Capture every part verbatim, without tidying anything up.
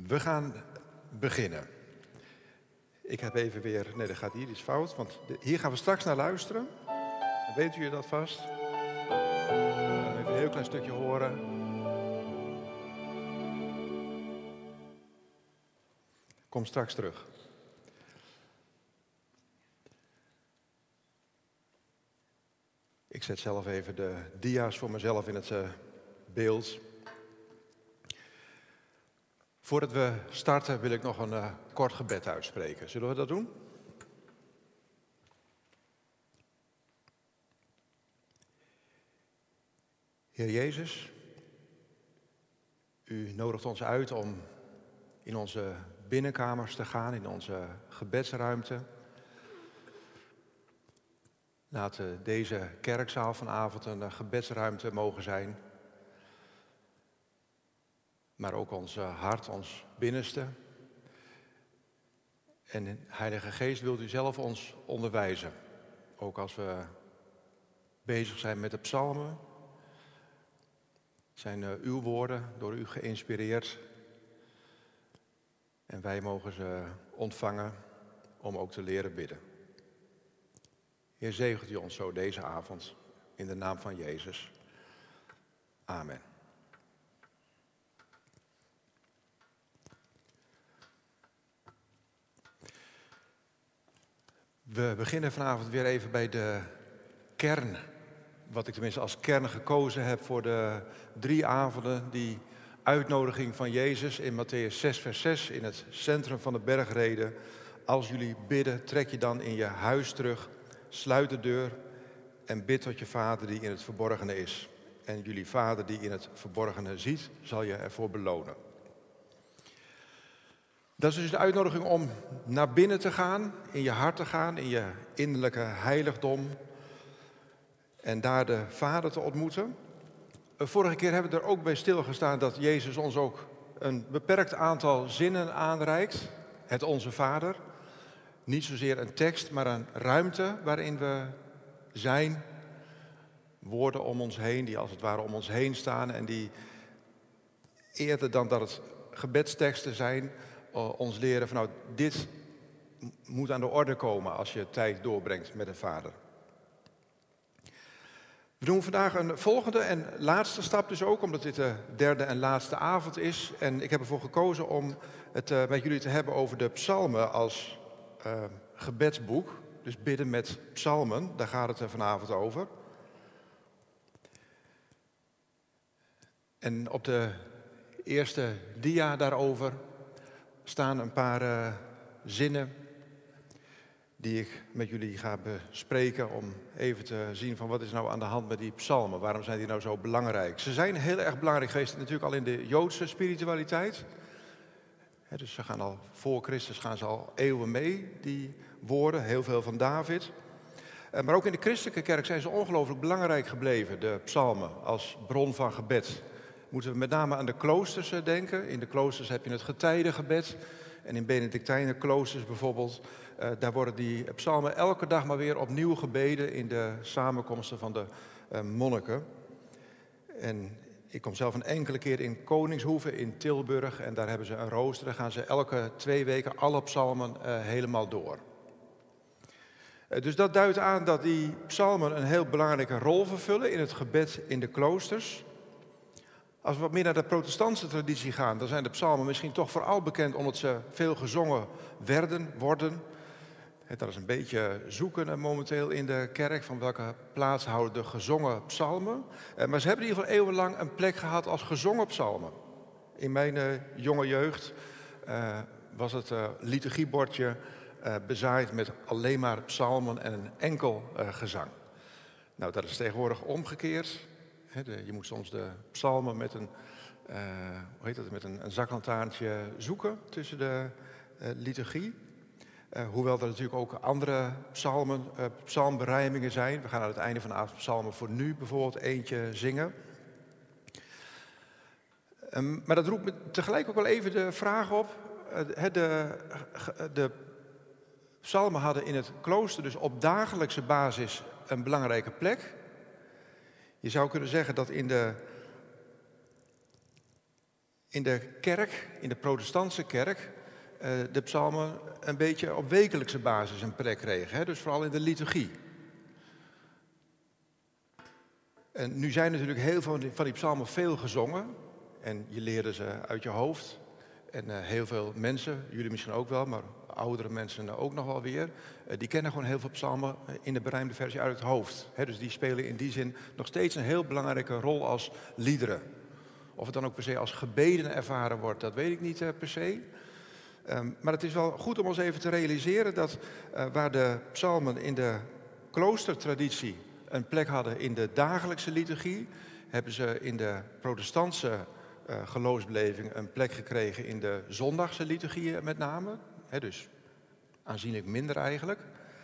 We gaan beginnen. Ik heb even weer... Nee, dat gaat hier iets fout, want de, hier gaan we straks naar luisteren. Dan weten jullie dat vast. Even een heel klein stukje horen. Kom straks terug. Ik zet zelf even de dia's voor mezelf in het uh, beeld. Voordat we starten wil ik nog een uh, kort gebed uitspreken. Zullen we dat doen? Heer Jezus, u nodigt ons uit om in onze binnenkamers te gaan, in onze gebedsruimte. Laat deze kerkzaal vanavond een gebedsruimte mogen zijn. Maar ook ons hart, ons binnenste. En Heilige Geest, wilt u zelf ons onderwijzen. Ook als we bezig zijn met de psalmen. Het zijn uw woorden, door u geïnspireerd. En wij mogen ze ontvangen om ook te leren bidden. Heer, zegent u ons zo deze avond in de naam van Jezus. Amen. We beginnen vanavond weer even bij de kern. Wat ik tenminste als kern gekozen heb voor de drie avonden. Die uitnodiging van Jezus in Mattheüs zes vers zes in het centrum van de bergreden. Als jullie bidden, trek je dan in je huis terug. Sluit de deur en bid tot je vader die in het verborgene is. En jullie vader die in het verborgene ziet, zal je ervoor belonen. Dat is dus de uitnodiging om naar binnen te gaan, in je hart te gaan, in je innerlijke heiligdom. En daar de Vader te ontmoeten. Vorige keer hebben we er ook bij stilgestaan dat Jezus ons ook een beperkt aantal zinnen aanreikt. Het Onze Vader. Niet zozeer een tekst, maar een ruimte waarin we zijn. Woorden om ons heen, die als het ware om ons heen staan. En die eerder dan dat het gebedsteksten zijn, ons leren van nou, dit moet aan de orde komen als je tijd doorbrengt met de Vader. We doen vandaag een volgende en laatste stap dus ook, omdat dit de derde en laatste avond is. En ik heb ervoor gekozen om het uh, met jullie te hebben over de psalmen als uh, gebedsboek. Dus bidden met psalmen, daar gaat het er vanavond over. En op de eerste dia daarover staan een paar uh, zinnen die ik met jullie ga bespreken om even te zien van wat is nou aan de hand met die psalmen. Waarom zijn die nou zo belangrijk? Ze zijn heel erg belangrijk geweest natuurlijk al in de Joodse spiritualiteit. He, dus ze gaan al voor Christus gaan ze al eeuwen mee, die woorden, heel veel van David. Uh, maar ook in de christelijke kerk zijn ze ongelooflijk belangrijk gebleven, de psalmen, als bron van gebed. Moeten we met name aan de kloosters denken. In de kloosters heb je het getijdengebed. En in Benedictijnenkloosters bijvoorbeeld, uh, daar worden die psalmen elke dag maar weer opnieuw gebeden in de samenkomsten van de uh, monniken. En ik kom zelf een enkele keer in Koningshoeve in Tilburg en daar hebben ze een rooster. Daar gaan ze elke twee weken alle psalmen uh, helemaal door. Uh, dus dat duidt aan dat die psalmen een heel belangrijke rol vervullen in het gebed in de kloosters. Als we wat meer naar de protestantse traditie gaan, dan zijn de psalmen misschien toch vooral bekend omdat ze veel gezongen werden, worden. Dat is een beetje zoeken momenteel in de kerk van welke plaats houden de gezongen psalmen. Maar ze hebben in ieder geval eeuwenlang een plek gehad als gezongen psalmen. In mijn uh, jonge jeugd uh, was het uh, liturgiebordje uh, bezaaid met alleen maar psalmen en een enkel uh, gezang. Nou, dat is tegenwoordig omgekeerd. He, de, je moet soms de psalmen met een, uh, hoe heet dat, met een, een zaklantaarntje zoeken tussen de uh, liturgie. Uh, hoewel er natuurlijk ook andere psalmen, uh, psalmberijmingen zijn. We gaan aan het einde van de avond psalmen voor nu bijvoorbeeld eentje zingen. Um, maar dat roept me tegelijk ook wel even de vraag op. Uh, de, de psalmen hadden in het klooster dus op dagelijkse basis een belangrijke plek. Je zou kunnen zeggen dat in de, in de kerk, in de protestantse kerk, uh, de psalmen een beetje op wekelijkse basis een plek kregen. Hè? Dus vooral in de liturgie. En nu zijn natuurlijk heel veel van die psalmen veel gezongen. En je leerde ze uit je hoofd. En uh, heel veel mensen, jullie misschien ook wel, maar oudere mensen ook nog wel weer, uh, die kennen gewoon heel veel psalmen in de berijmde versie uit het hoofd. He, dus die spelen in die zin nog steeds een heel belangrijke rol als liederen. Of het dan ook per se als gebeden ervaren wordt, dat weet ik niet uh, per se. Um, maar het is wel goed om ons even te realiseren dat uh, waar de psalmen in de kloostertraditie een plek hadden in de dagelijkse liturgie, hebben ze in de protestantse uh, geloofsbeleving een plek gekregen in de zondagse liturgie met name. He, dus aanzienlijk minder eigenlijk.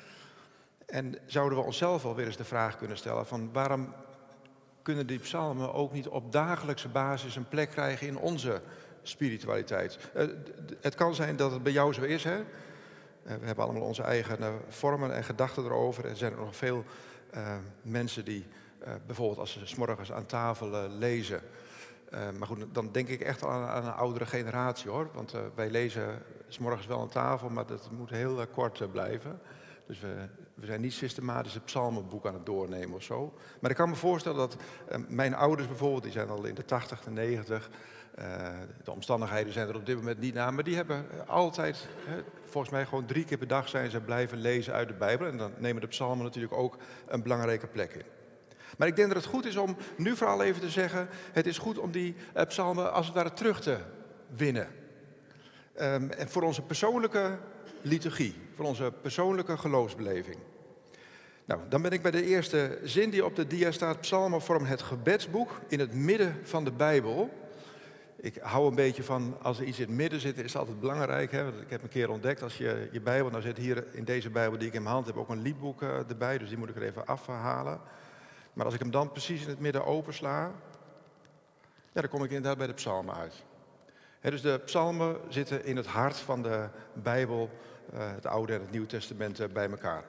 En zouden we onszelf wel weer eens de vraag kunnen stellen van waarom kunnen die psalmen ook niet op dagelijkse basis een plek krijgen in onze spiritualiteit? Uh, het kan zijn dat het bij jou zo is, hè? Uh, we hebben allemaal onze eigen uh, vormen en gedachten erover. Er zijn er nog veel uh, mensen die uh, bijvoorbeeld als ze 's morgens aan tafel uh, lezen. Uh, maar goed, dan denk ik echt aan, aan een oudere generatie hoor. Want uh, wij lezen 's morgens wel aan tafel, maar dat moet heel uh, kort uh, blijven. Dus we, we zijn niet systematisch het psalmenboek aan het doornemen of zo. Maar ik kan me voorstellen dat uh, mijn ouders bijvoorbeeld, die zijn al in de tachtig, de negentig. Uh, de omstandigheden zijn er op dit moment niet naar. Maar die hebben altijd, uh, volgens mij gewoon drie keer per dag zijn ze blijven lezen uit de Bijbel. En dan nemen de psalmen natuurlijk ook een belangrijke plek in. Maar ik denk dat het goed is om nu vooral even te zeggen, het is goed om die uh, psalmen als het ware terug te winnen. Um, en voor onze persoonlijke liturgie, voor onze persoonlijke geloofsbeleving. Nou, dan ben ik bij de eerste zin die op de dia staat. Psalmen vormen het gebedsboek in het midden van de Bijbel. Ik hou een beetje van, als er iets in het midden zit, is het altijd belangrijk. Hè? Want ik heb een keer ontdekt, als je je Bijbel, nou zit hier in deze Bijbel die ik in mijn hand heb ook een liedboek uh, erbij, dus die moet ik er even afhalen. Maar als ik hem dan precies in het midden opensla, ja, dan kom ik inderdaad bij de psalmen uit. He, dus de psalmen zitten in het hart van de Bijbel, uh, het Oude en het Nieuwe Testament uh, bij elkaar.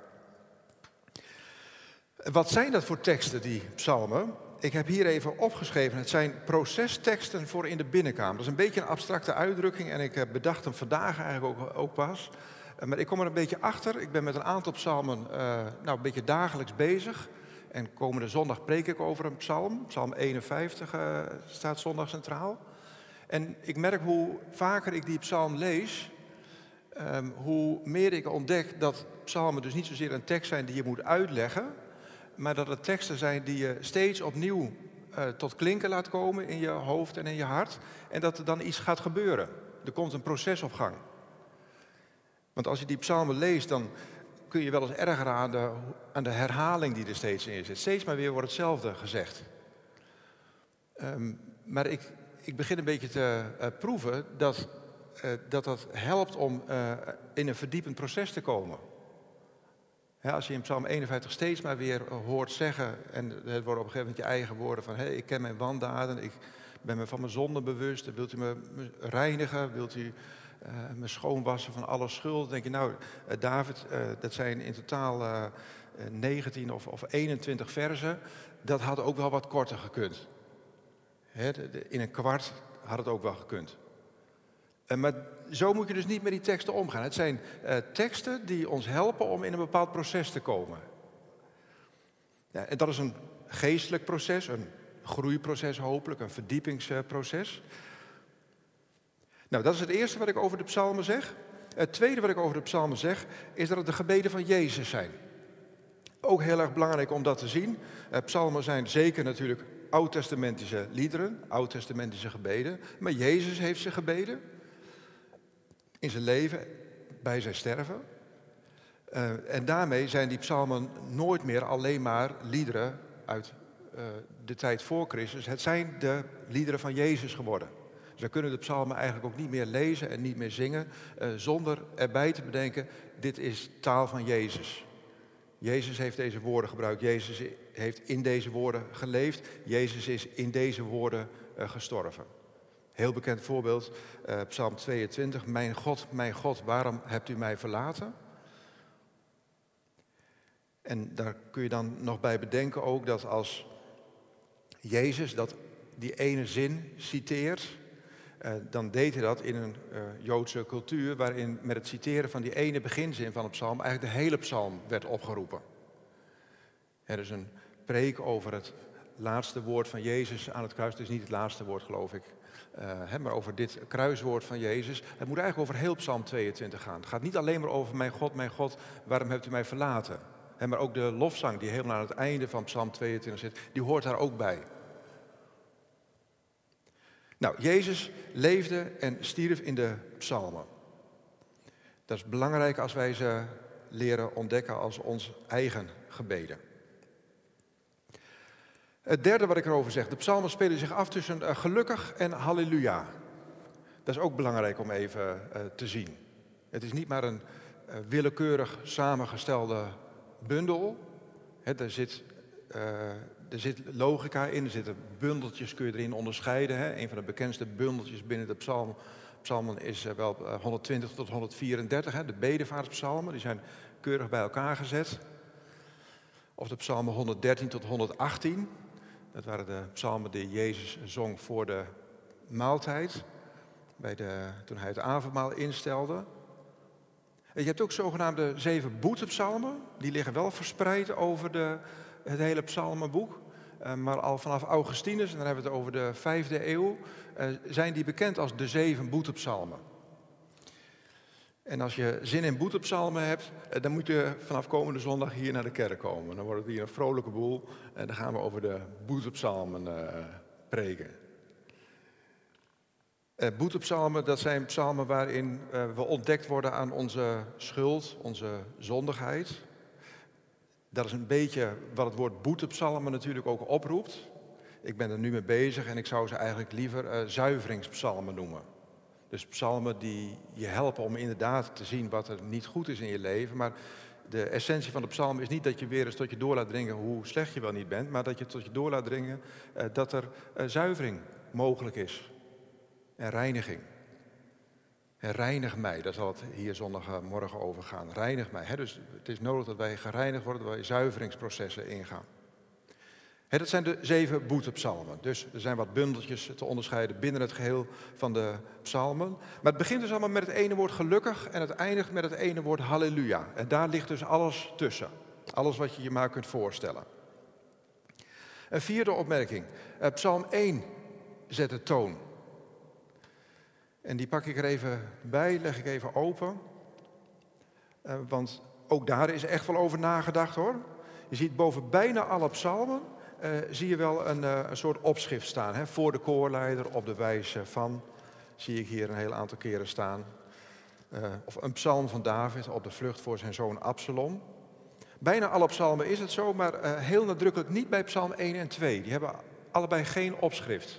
Wat zijn dat voor teksten, die psalmen? Ik heb hier even opgeschreven, het zijn procesteksten voor in de binnenkamer. Dat is een beetje een abstracte uitdrukking en ik uh, bedacht hem vandaag eigenlijk ook, ook pas. Uh, maar ik kom er een beetje achter. Ik ben met een aantal psalmen uh, nou, een beetje dagelijks bezig. En komende zondag preek ik over een psalm. Psalm eenenvijftig uh, staat zondag centraal. En ik merk hoe vaker ik die psalm lees, um, hoe meer ik ontdek dat psalmen dus niet zozeer een tekst zijn die je moet uitleggen, maar dat het teksten zijn die je steeds opnieuw uh, tot klinken laat komen in je hoofd en in je hart. En dat er dan iets gaat gebeuren. Er komt een proces op gang. Want als je die psalmen leest, dan kun je wel eens ergeren aan de, aan de herhaling die er steeds in zit. Steeds maar weer wordt hetzelfde gezegd. Um, maar ik, ik begin een beetje te uh, proeven dat, uh, dat dat helpt om uh, in een verdiepend proces te komen. Ja, als je in Psalm eenenvijftig steeds maar weer hoort zeggen, en het worden op een gegeven moment je eigen woorden van, hé, hey, ik ken mijn wandaden, ik ben me van mijn zonde bewust, wilt u me reinigen, wilt u uh, me schoonwassen van alle schuld? Dan denk je, nou, uh, David, uh, dat zijn in totaal uh, negentien of, of eenentwintig versen, dat had ook wel wat korter gekund. He, de, de, in een kwart had het ook wel gekund. Uh, maar zo moet je dus niet met die teksten omgaan. Het zijn uh, teksten die ons helpen om in een bepaald proces te komen. Ja, en dat is een geestelijk proces, een groeiproces hopelijk, een verdiepingsproces. Nou, dat is het eerste wat ik over de psalmen zeg. Het tweede wat ik over de psalmen zeg, is dat het de gebeden van Jezus zijn. Ook heel erg belangrijk om dat te zien. Uh, psalmen zijn zeker natuurlijk oud-testamentische liederen, oud-testamentische gebeden. Maar Jezus heeft ze gebeden. In zijn leven, bij zijn sterven. Uh, en daarmee zijn die psalmen nooit meer alleen maar liederen uit uh, de tijd voor Christus. Het zijn de liederen van Jezus geworden. Dus we kunnen de psalmen eigenlijk ook niet meer lezen en niet meer zingen, uh, zonder erbij te bedenken, dit is taal van Jezus. Jezus heeft deze woorden gebruikt. Jezus heeft in deze woorden geleefd. Jezus is in deze woorden uh, gestorven. Heel bekend voorbeeld, uh, Psalm tweeëntwintig. Mijn God, mijn God, waarom hebt u mij verlaten? En daar kun je dan nog bij bedenken ook dat als Jezus dat die ene zin citeert, uh, dan deed hij dat in een uh, Joodse cultuur waarin met het citeren van die ene beginzin van een psalm eigenlijk de hele psalm werd opgeroepen. Er is een preek over het laatste woord van Jezus aan het kruis. Het is niet het laatste woord, geloof ik. Uh, hè, maar over dit kruiswoord van Jezus. Het moet eigenlijk over heel Psalm tweeëntwintig gaan. Het gaat niet alleen maar over mijn God, mijn God, waarom hebt u mij verlaten? Hè, maar ook de lofzang die helemaal aan het einde van Psalm tweeëntwintig zit, die hoort daar ook bij. Nou, Jezus leefde en stierf in de psalmen. Dat is belangrijk als wij ze leren ontdekken als ons eigen gebeden. Het derde wat ik erover zeg, de psalmen spelen zich af tussen uh, gelukkig en halleluja. Dat is ook belangrijk om even uh, te zien. Het is niet maar een uh, willekeurig samengestelde bundel. He, er, zit, uh, er zit logica in, er zitten bundeltjes, kun je erin onderscheiden. He. Een van de bekendste bundeltjes binnen de psalm, psalmen is uh, wel uh, honderdtwintig tot honderdvierendertig. He. De bedevaartspsalmen, die zijn keurig bij elkaar gezet. Of de psalmen honderddertien tot honderdachttien. Dat waren de psalmen die Jezus zong voor de maaltijd, bij de, toen hij het avondmaal instelde. En je hebt ook zogenaamde zeven boetepsalmen. Die liggen wel verspreid over de, het hele psalmenboek. Uh, maar al vanaf Augustinus, en dan hebben we het over de vijfde eeuw, uh, zijn die bekend als de zeven boetepsalmen. En als je zin in boetepsalmen hebt, dan moet je vanaf komende zondag hier naar de kerk komen. Dan wordt het hier een vrolijke boel en dan gaan we over de boetepsalmen uh, preken. Uh, boetepsalmen, dat zijn psalmen waarin uh, we ontdekt worden aan onze schuld, onze zondigheid. Dat is een beetje wat het woord boetepsalmen natuurlijk ook oproept. Ik ben er nu mee bezig en ik zou ze eigenlijk liever uh, zuiveringspsalmen noemen. Dus psalmen die je helpen om inderdaad te zien wat er niet goed is in je leven. Maar de essentie van de psalm is niet dat je weer eens tot je door laat dringen hoe slecht je wel niet bent. Maar dat je tot je door laat dringen uh, dat er uh, zuivering mogelijk is. En reiniging. En reinig mij, daar zal het hier zondagmorgen over gaan. Reinig mij. Hè? Dus het is nodig dat wij gereinigd worden, dat wij zuiveringsprocessen ingaan. He, dat zijn de zeven boetepsalmen. Dus er zijn wat bundeltjes te onderscheiden binnen het geheel van de psalmen. Maar het begint dus allemaal met het ene woord gelukkig en het eindigt met het ene woord halleluja. En daar ligt dus alles tussen. Alles wat je je maar kunt voorstellen. Een vierde opmerking. Psalm één zet de toon. En die pak ik er even bij, leg ik even open. Uh, want ook daar is echt wel over nagedacht hoor. Je ziet boven bijna alle psalmen Uh, zie je wel een, uh, een soort opschrift staan. Hè? Voor de koorleider, op de wijze van, zie ik hier een heel aantal keren staan. Uh, of een psalm van David op de vlucht voor zijn zoon Absalom. Bijna alle psalmen is het zo, maar uh, heel nadrukkelijk niet bij psalm één en twee. Die hebben allebei geen opschrift.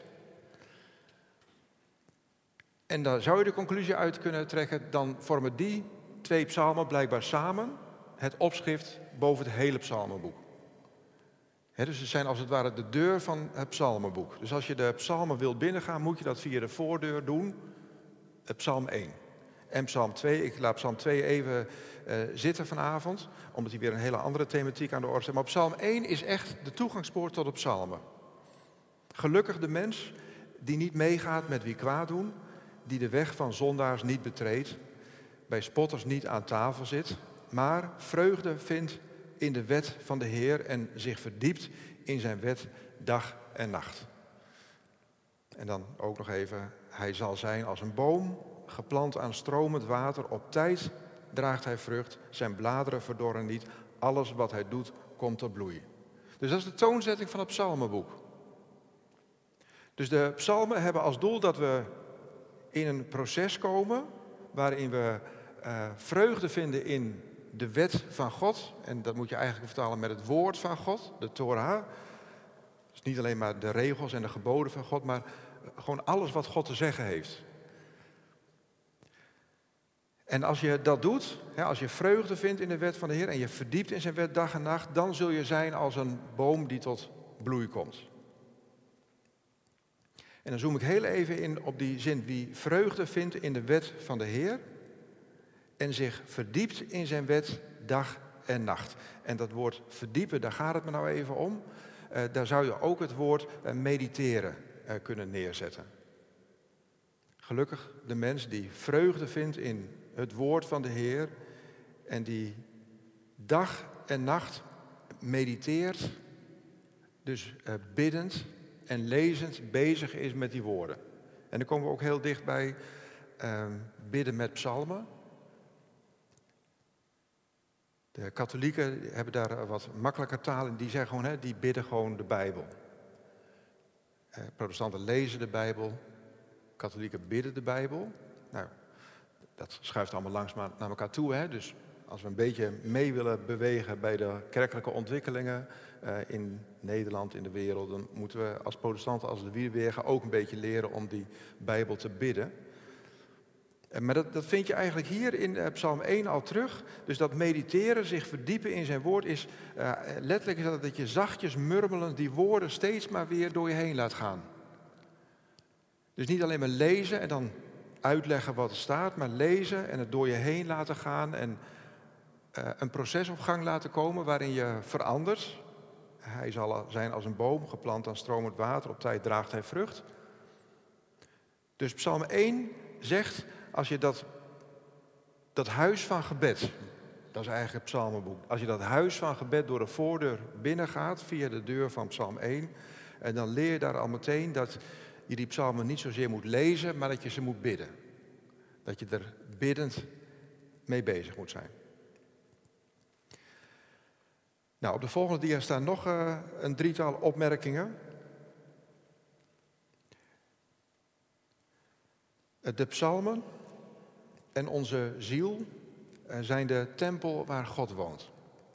En daar zou je de conclusie uit kunnen trekken, dan vormen die twee psalmen blijkbaar samen het opschrift boven het hele psalmenboek. He, dus ze zijn als het ware de deur van het psalmenboek. Dus als je de psalmen wilt binnengaan, moet je dat via de voordeur doen. Psalm één. En psalm twee. Ik laat psalm twee even uh, zitten vanavond, omdat hij weer een hele andere thematiek aan de orde staat. Maar psalm één is echt de toegangspoort tot de psalmen. Gelukkig de mens die niet meegaat met wie kwaad doen, die de weg van zondaars niet betreedt, bij spotters niet aan tafel zit, maar vreugde vindt in de wet van de Heer en zich verdiept in zijn wet dag en nacht. En dan ook nog even, hij zal zijn als een boom, geplant aan stromend water. Op tijd draagt hij vrucht, zijn bladeren verdorren niet. Alles wat hij doet, komt tot bloei. Dus dat is de toonzetting van het psalmenboek. Dus de psalmen hebben als doel dat we in een proces komen waarin we uh, vreugde vinden in de wet van God. En dat moet je eigenlijk vertalen met het woord van God, de Torah. Dus niet alleen maar de regels en de geboden van God, maar gewoon alles wat God te zeggen heeft. En als je dat doet, als je vreugde vindt in de wet van de Heer en je verdiept in zijn wet dag en nacht, dan zul je zijn als een boom die tot bloei komt. En dan zoom ik heel even in op die zin, wie vreugde vindt in de wet van de Heer en zich verdiept in zijn wet dag en nacht. En dat woord verdiepen, daar gaat het me nou even om. Uh, daar zou je ook het woord uh, mediteren uh, kunnen neerzetten. Gelukkig de mens die vreugde vindt in het woord van de Heer en die dag en nacht mediteert, dus uh, biddend en lezend bezig is met die woorden. En dan komen we ook heel dicht bij uh, bidden met psalmen. De katholieken hebben daar wat makkelijker taal in. Die zeggen gewoon, hè, die bidden gewoon de Bijbel. Uh, protestanten lezen de Bijbel. Katholieken bidden de Bijbel. Nou, dat schuift allemaal langs naar elkaar toe. Hè? Dus als we een beetje mee willen bewegen bij de kerkelijke ontwikkelingen uh, in Nederland, in de wereld, dan moeten we als protestanten, als de Wierwegen, ook een beetje leren om die Bijbel te bidden. Maar dat, dat vind je eigenlijk hier in uh, Psalm één al terug. Dus dat mediteren, zich verdiepen in zijn woord, is uh, letterlijk is dat, dat je zachtjes murmelend die woorden steeds maar weer door je heen laat gaan. Dus niet alleen maar lezen en dan uitleggen wat er staat, maar lezen en het door je heen laten gaan en uh, een proces op gang laten komen waarin je verandert. Hij zal zijn als een boom, geplant aan stromend water, op tijd draagt hij vrucht. Dus Psalm één zegt, als je dat, dat huis van gebed, dat is eigenlijk het psalmenboek, als je dat huis van gebed door de voordeur binnengaat, via de deur van Psalm één, en dan leer je daar al meteen dat je die psalmen niet zozeer moet lezen, maar dat je ze moet bidden. Dat je er biddend mee bezig moet zijn. Nou, op de volgende dia staan nog uh, een drietal opmerkingen. De psalmen en onze ziel uh, zijn de tempel waar God woont.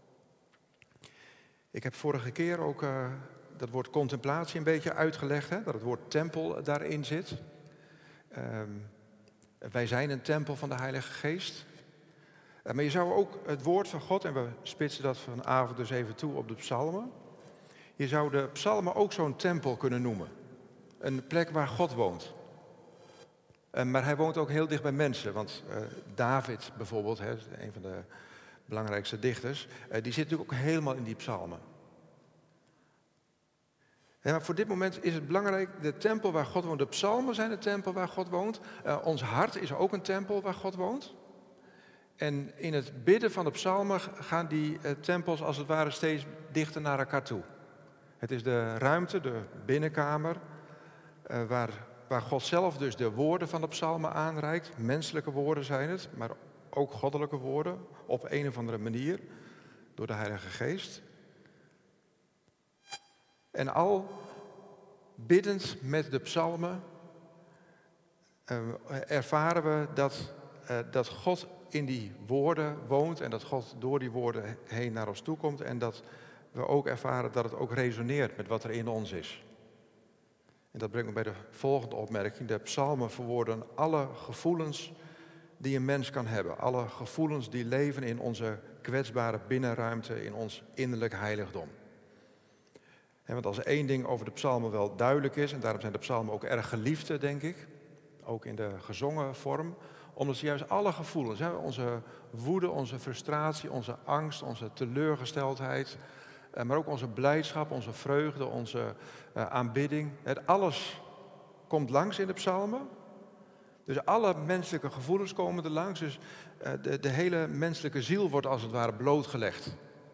Ik heb vorige keer ook uh, dat woord contemplatie een beetje uitgelegd, hè, dat het woord tempel daarin zit. Um, wij zijn een tempel van de Heilige Geest. Uh, maar je zou ook het woord van God, en we spitsen dat vanavond dus even toe op de psalmen. Je zou de psalmen ook zo'n tempel kunnen noemen. Een plek waar God woont. Uh, maar hij woont ook heel dicht bij mensen. Want uh, David bijvoorbeeld, hè, een van de belangrijkste dichters, uh, die zit natuurlijk ook helemaal in die psalmen. Ja, maar voor dit moment is het belangrijk, de tempel waar God woont. De psalmen zijn de tempel waar God woont. Uh, ons hart is ook een tempel waar God woont. En in het bidden van de psalmen gaan die uh, tempels als het ware steeds dichter naar elkaar toe. Het is de ruimte, de binnenkamer, uh, waar, waar God zelf dus de woorden van de psalmen aanreikt. Menselijke woorden zijn het, maar ook goddelijke woorden op een of andere manier door de Heilige Geest. En al biddend met de psalmen uh, ervaren we dat, uh, dat God in die woorden woont en dat God door die woorden heen naar ons toe komt en dat we ook ervaren dat het ook resoneert met wat er in ons is. En dat brengt me bij de volgende opmerking. De psalmen verwoorden alle gevoelens die een mens kan hebben. Alle gevoelens die leven in onze kwetsbare binnenruimte, in ons innerlijk heiligdom. En want als er één ding over de psalmen wel duidelijk is, en daarom zijn de psalmen ook erg geliefd, denk ik, ook in de gezongen vorm, omdat ze juist alle gevoelens, hè, onze woede, onze frustratie, onze angst, onze teleurgesteldheid, maar ook onze blijdschap, onze vreugde, onze uh, aanbidding, het alles komt langs in de psalmen. Dus alle menselijke gevoelens komen er langs, dus uh, de, de hele menselijke ziel wordt als het ware blootgelegd.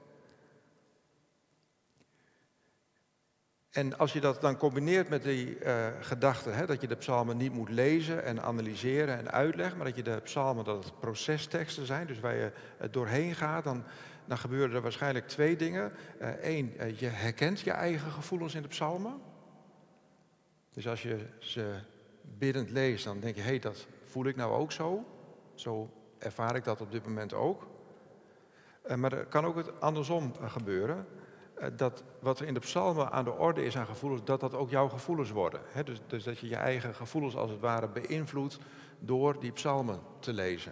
En als je dat dan combineert met die uh, gedachte, hè, dat je de psalmen niet moet lezen en analyseren en uitleggen, maar dat je de psalmen, dat het procesteksten zijn, dus waar je uh, doorheen gaat, dan, dan gebeuren er waarschijnlijk twee dingen. Eén, uh, uh, je herkent je eigen gevoelens in de psalmen. Dus als je ze biddend leest, dan denk je, hé, hey, dat voel ik nou ook zo. Zo ervaar ik dat op dit moment ook. Uh, maar er kan ook het andersom uh, gebeuren. Dat wat er in de psalmen aan de orde is aan gevoelens, dat dat ook jouw gevoelens worden. He, dus, dus dat je je eigen gevoelens als het ware beïnvloedt door die psalmen te lezen.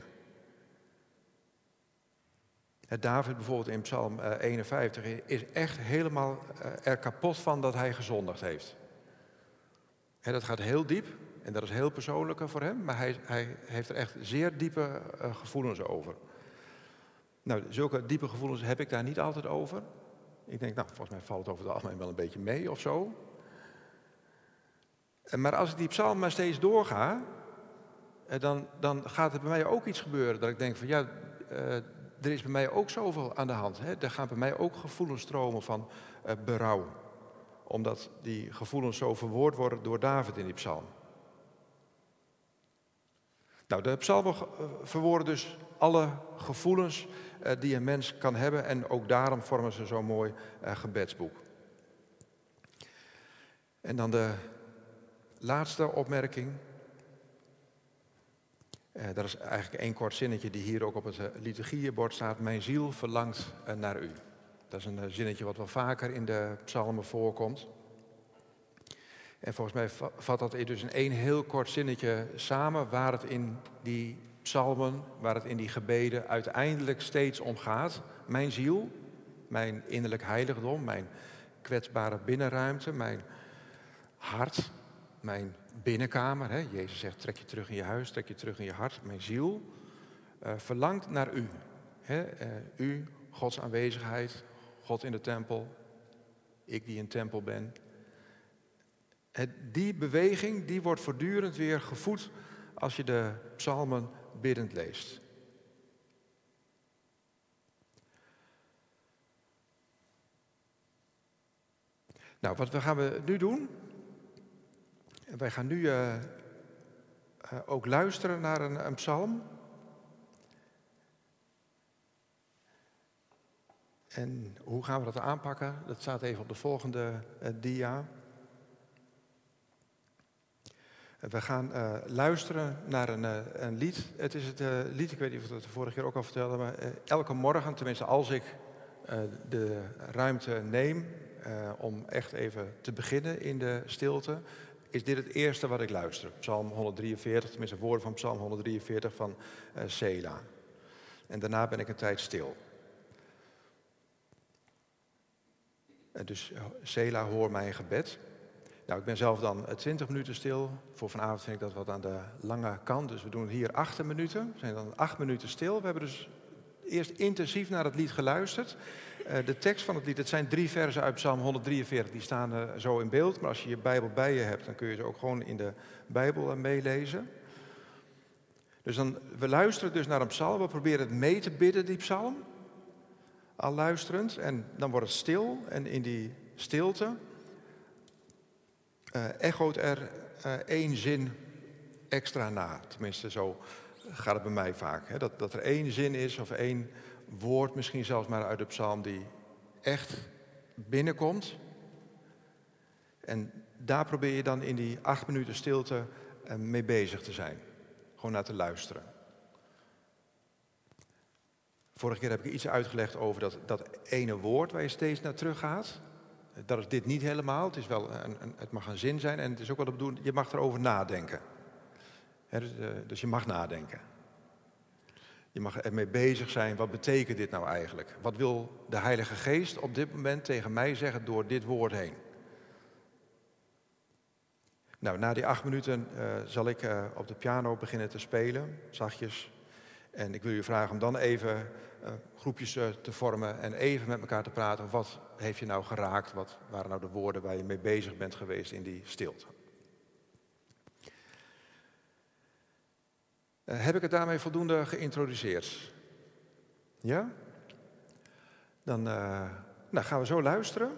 He, David bijvoorbeeld in psalm uh, eenenvijftig is echt helemaal uh, er kapot van dat hij gezondigd heeft. He, dat gaat heel diep en dat is heel persoonlijk voor hem, maar hij, hij heeft er echt zeer diepe uh, gevoelens over. Nou, zulke diepe gevoelens heb ik daar niet altijd over. Ik denk, nou, volgens mij valt het over het algemeen wel een beetje mee of zo. Maar als ik die psalm maar steeds doorga, uh, dan, dan gaat er bij mij ook iets gebeuren. Dat ik denk van ja, uh, er is bij mij ook zoveel aan de hand. Hè? Er gaan bij mij ook gevoelens stromen van uh, berouw. Omdat die gevoelens zo verwoord worden door David in die psalm. Nou, de psalmen verwoorden dus alle gevoelens uh, die een mens kan hebben. En ook daarom vormen ze zo'n mooi uh, gebedsboek. En dan de laatste opmerking. Uh, dat is eigenlijk één kort zinnetje die hier ook op het uh, liturgiebord staat. Mijn ziel verlangt uh, naar u. Dat is een uh, zinnetje wat wel vaker in de psalmen voorkomt. En volgens mij vat dat dus in één heel kort zinnetje samen waar het in die psalmen, waar het in die gebeden uiteindelijk steeds om gaat. Mijn ziel, mijn innerlijk heiligdom, mijn kwetsbare binnenruimte, mijn hart, mijn binnenkamer. Hè? Jezus zegt, trek je terug in je huis, trek je terug in je hart. Mijn ziel uh, verlangt naar u. Hè? Uh, u, Gods aanwezigheid, God in de tempel, ik die een tempel ben. Die beweging die wordt voortdurend weer gevoed als je de psalmen biddend leest. Nou, wat gaan we nu doen? Wij gaan nu uh, uh, ook luisteren naar een, een psalm. En hoe gaan we dat aanpakken? Dat staat even op de volgende uh, dia. We gaan uh, luisteren naar een, uh, een lied. Het is het uh, lied, ik weet niet of ik dat de vorige keer ook al vertelde, maar uh, elke morgen, tenminste als ik uh, de ruimte neem uh, om echt even te beginnen in de stilte, is dit het eerste wat ik luister. Psalm honderddrieënveertig, tenminste woorden van Psalm honderddrieënveertig van uh, Sela. En daarna ben ik een tijd stil. Uh, dus uh, Sela, hoor mijn gebed. Nou, ik ben zelf dan twintig minuten stil. Voor vanavond vind ik dat wat aan de lange kant. Dus we doen hier acht minuten. We zijn dan acht minuten stil. We hebben dus eerst intensief naar het lied geluisterd. Uh, de tekst van het lied, het zijn drie versen uit Psalm honderddrieënveertig. Die staan uh, zo in beeld. Maar als je je Bijbel bij je hebt, dan kun je ze ook gewoon in de Bijbel uh, meelezen. Dus dan, we luisteren dus naar een psalm. We proberen het mee te bidden, die psalm. Al luisterend. En dan wordt het stil. En in die stilte Uh, echoot er uh, één zin extra na. Tenminste, zo gaat het bij mij vaak. Hè? Dat, dat er één zin is of één woord, misschien zelfs maar uit de psalm, die echt binnenkomt. En daar probeer je dan in die acht minuten stilte uh, mee bezig te zijn. Gewoon naar te luisteren. Vorige keer heb ik iets uitgelegd over dat, dat ene woord waar je steeds naar terug gaat. Dat is dit niet helemaal. Het, is wel een, een, het mag een zin zijn en het is ook wel de bedoeling, je mag erover nadenken. He, dus, uh, dus je mag nadenken. Je mag ermee bezig zijn, wat betekent dit nou eigenlijk? Wat wil de Heilige Geest op dit moment tegen mij zeggen door dit woord heen? Nou, na die acht minuten uh, zal ik uh, op de piano beginnen te spelen, zachtjes. En ik wil u vragen om dan even uh, groepjes uh, te vormen en even met elkaar te praten. Wat heeft je nou geraakt? Wat waren nou de woorden waar je mee bezig bent geweest in die stilte? Uh, heb ik het daarmee voldoende geïntroduceerd? Ja? Dan uh, nou, gaan we zo luisteren.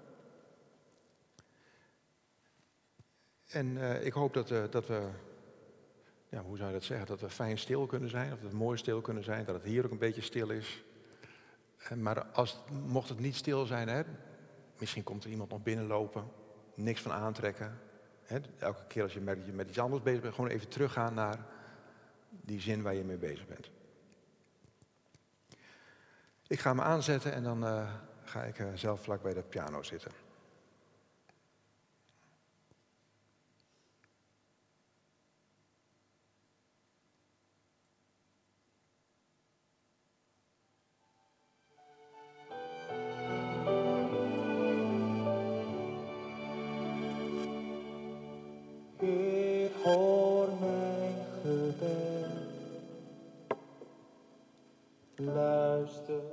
En uh, ik hoop dat, uh, dat we... Ja, hoe zou je dat zeggen? Dat we fijn stil kunnen zijn, of dat we mooi stil kunnen zijn, dat het hier ook een beetje stil is. Maar als, mocht het niet stil zijn, hè, misschien komt er iemand nog binnenlopen, niks van aantrekken. Hè, elke keer als je merkt dat je met iets anders bezig bent, gewoon even teruggaan naar die zin waar je mee bezig bent. Ik ga me aanzetten en dan uh, ga ik uh, zelf vlak bij de piano zitten. Luister.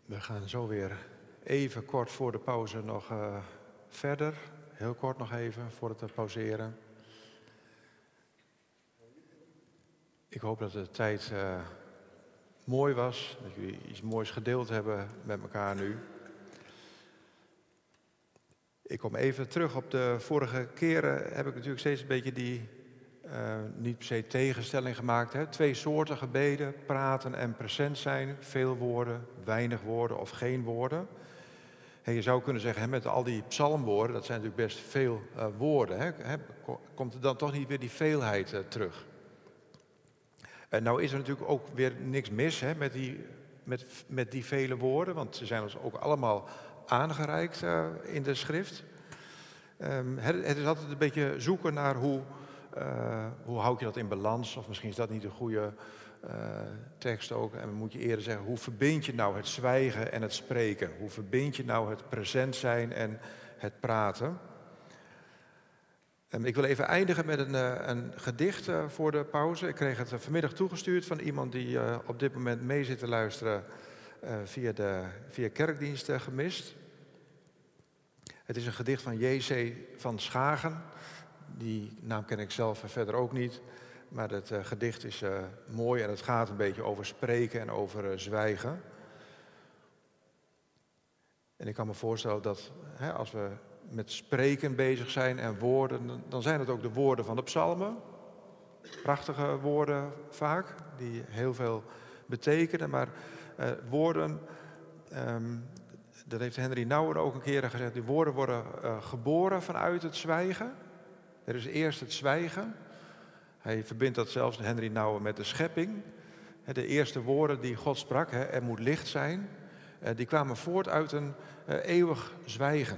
We gaan zo weer even kort voor de pauze nog uh, verder. Heel kort nog even, voordat we pauzeren. Ik hoop dat de tijd uh, mooi was. Dat jullie iets moois gedeeld hebben met elkaar nu. Ik kom even terug op de vorige keren. Heb ik natuurlijk steeds een beetje die, uh, niet per se tegenstelling gemaakt. Hè? Twee soorten gebeden, praten en present zijn. Veel woorden, weinig woorden of geen woorden. En je zou kunnen zeggen, hè, met al die psalmwoorden, dat zijn natuurlijk best veel uh, woorden. Hè? Komt er dan toch niet weer die veelheid uh, terug? En nou is er natuurlijk ook weer niks mis hè, met, die, met, met die vele woorden, want ze zijn ons ook allemaal aangereikt uh, in de schrift. Um, het, het is altijd een beetje zoeken naar hoe, uh, hoe houd je dat in balans, of misschien is dat niet de goede uh, tekst ook. En dan moet je eerder zeggen, hoe verbind je nou het zwijgen en het spreken? Hoe verbind je nou het present zijn en het praten? Um, ik wil even eindigen met een, uh, een gedicht uh, voor de pauze. Ik kreeg het uh, vanmiddag toegestuurd van iemand die uh, op dit moment mee zit te luisteren uh, via, de, via kerkdienst uh, gemist. Het is een gedicht van J C van Schagen. Die naam ken ik zelf verder ook niet. Maar het uh, gedicht is uh, mooi en het gaat een beetje over spreken en over uh, zwijgen. En ik kan me voorstellen dat hè, als we met spreken bezig zijn en woorden, dan zijn het ook de woorden van de psalmen. Prachtige woorden vaak, die heel veel betekenen. Maar uh, woorden, um, dat heeft Henry Nouwen ook een keer gezegd, die woorden worden uh, geboren vanuit het zwijgen. Er is eerst het zwijgen. Hij verbindt dat zelfs, Henry Nouwen, met de schepping. De eerste woorden die God sprak, hè, er moet licht zijn, uh, die kwamen voort uit een uh, eeuwig zwijgen.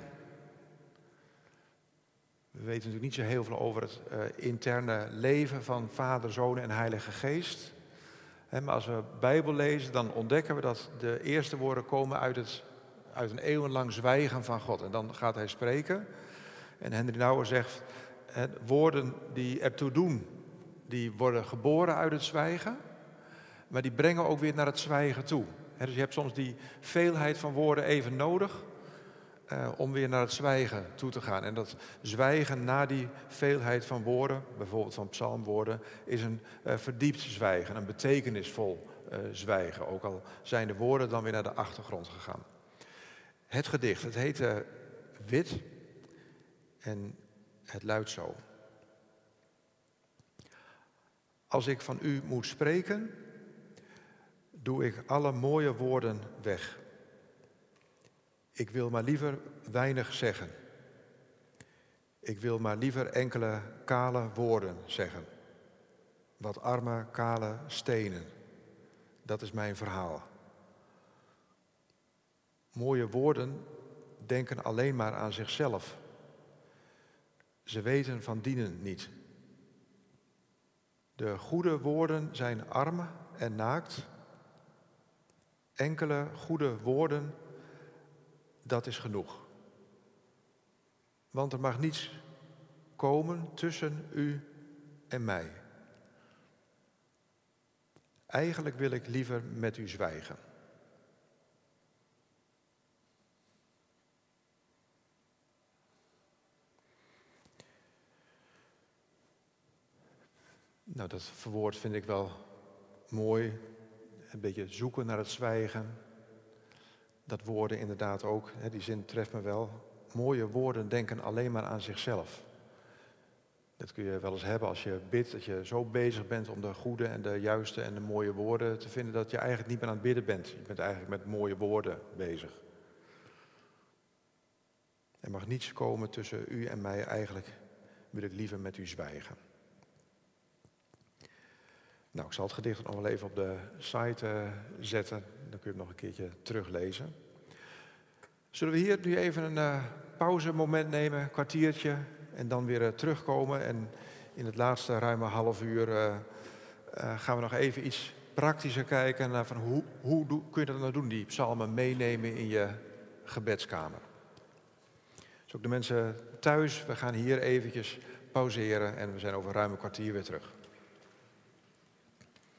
We weten natuurlijk niet zo heel veel over het uh, interne leven van Vader, Zoon en Heilige Geest. He, maar als we Bijbel lezen, dan ontdekken we dat de eerste woorden komen uit, het, uit een eeuwenlang zwijgen van God. En dan gaat hij spreken. En Henry Nouwen zegt, he, woorden die ertoe doen, die worden geboren uit het zwijgen. Maar die brengen ook weer naar het zwijgen toe. He, dus je hebt soms die veelheid van woorden even nodig Uh, om weer naar het zwijgen toe te gaan. En dat zwijgen na die veelheid van woorden, bijvoorbeeld van psalmwoorden, is een uh, verdiept zwijgen, een betekenisvol uh, zwijgen. Ook al zijn de woorden dan weer naar de achtergrond gegaan. Het gedicht, het heet uh, Wit en het luidt zo. Als ik van u moet spreken, doe ik alle mooie woorden weg. Ik wil maar liever weinig zeggen. Ik wil maar liever enkele kale woorden zeggen. Wat arme, kale stenen. Dat is mijn verhaal. Mooie woorden denken alleen maar aan zichzelf. Ze weten van dienen niet. De goede woorden zijn arm en naakt. Enkele goede woorden, dat is genoeg. Want er mag niets komen tussen u en mij. Eigenlijk wil ik liever met u zwijgen. Nou, dat verwoord vind ik wel mooi. Een beetje zoeken naar het zwijgen. Dat woorden inderdaad ook, hè, die zin treft me wel. Mooie woorden denken alleen maar aan zichzelf. Dat kun je wel eens hebben als je bidt, dat je zo bezig bent om de goede en de juiste en de mooie woorden te vinden, dat je eigenlijk niet meer aan het bidden bent. Je bent eigenlijk met mooie woorden bezig. Er mag niets komen tussen u en mij, eigenlijk wil ik liever met u zwijgen. Nou, ik zal het gedicht nog wel even op de site uh, zetten. Dan kun je het nog een keertje teruglezen. Zullen we hier nu even een uh, pauzemoment nemen, een kwartiertje. En dan weer uh, terugkomen. En in het laatste ruime half uur uh, uh, gaan we nog even iets praktischer kijken. Naar van hoe, hoe doe, kun je dat nou doen, die psalmen meenemen in je gebedskamer. Dus ook de mensen thuis, we gaan hier eventjes pauzeren. En we zijn over ruim een kwartier weer terug.